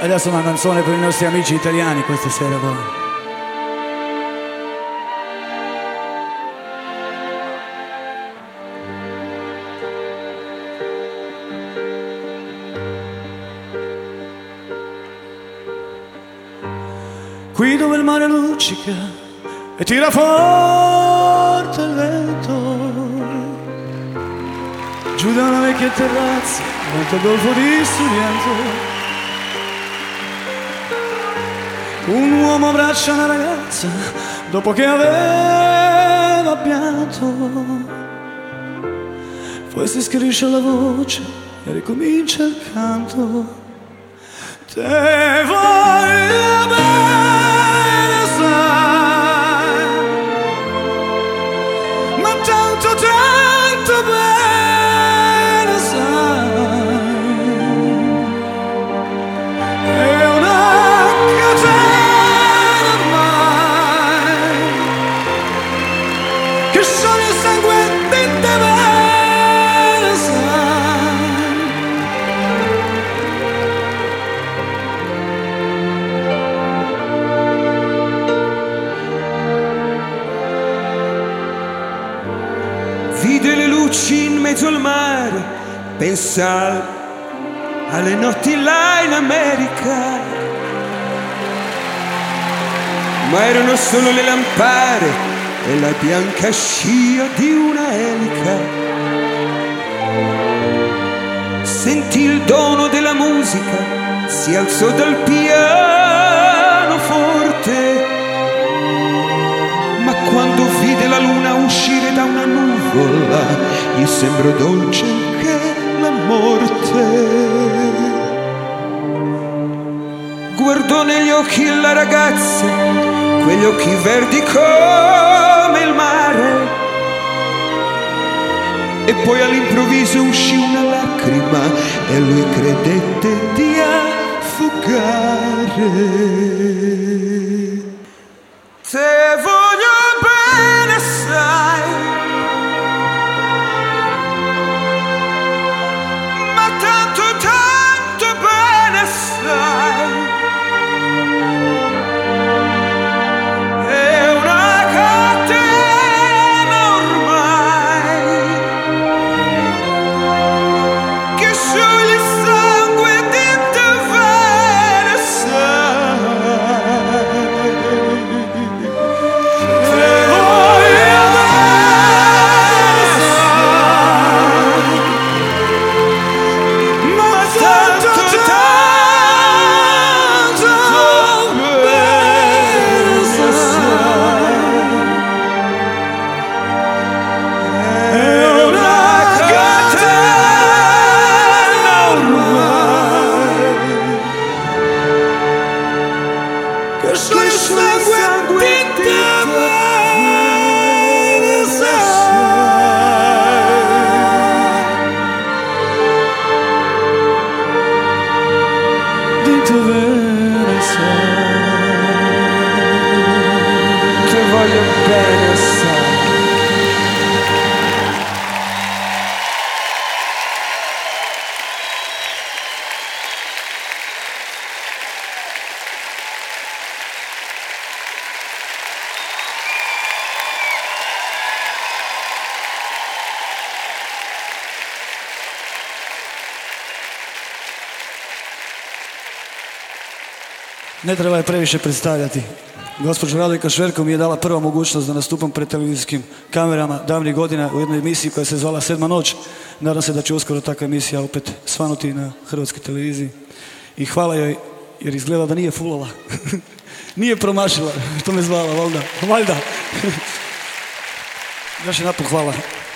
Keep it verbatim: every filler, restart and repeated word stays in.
Adesso una canzone per i nostri amici italiani questa sera poi. Qui dove il mare luccica e tira forte il vento, giù da una vecchia terrazza, davanti al golfo di Sorrento, un uomo abbraccia una ragazza dopo che aveva pianto, poi si schiarisce la voce e ricomincia il canto. Te voglio bene, sai, ma tanto, tanto bene, sai, è una catena ormai che scioglie il sangue di te bene, sai. Vide le luci in mezzo al mare, pensa alle notti là in America, ma erano solo le lampare e la bianca scia di una elica. Sentì il dono della musica, si alzò dal pianoforte, ma quando vide la luna uscire da una nuvola, gli sembrò dolce anche la morte. Guardò negli occhi la ragazza, quegli occhi verdi come il mare, e poi all'improvviso uscì una lacrima e lui credette di affogare. Te voglio bene, sai, ma tanto, tanto bene, sai, è una catena ormai che scioglie il sangue di te bene, sai. Te voglio bene, sai. Ne treba je previše predstavljati. Gospođa Radojka Šverko mi je dala prva mogućnost da nastupam pred televizijskim kamerama davnih godina u jednoj emisiji koja se zvala Sedma noć. Nadam se da će uskoro takva emisija opet svanuti na hrvatskoj televiziji. I hvala joj jer izgleda da nije fulala. Nije promašila što me zvala, valjda. Valjda. Još jedanput hvala.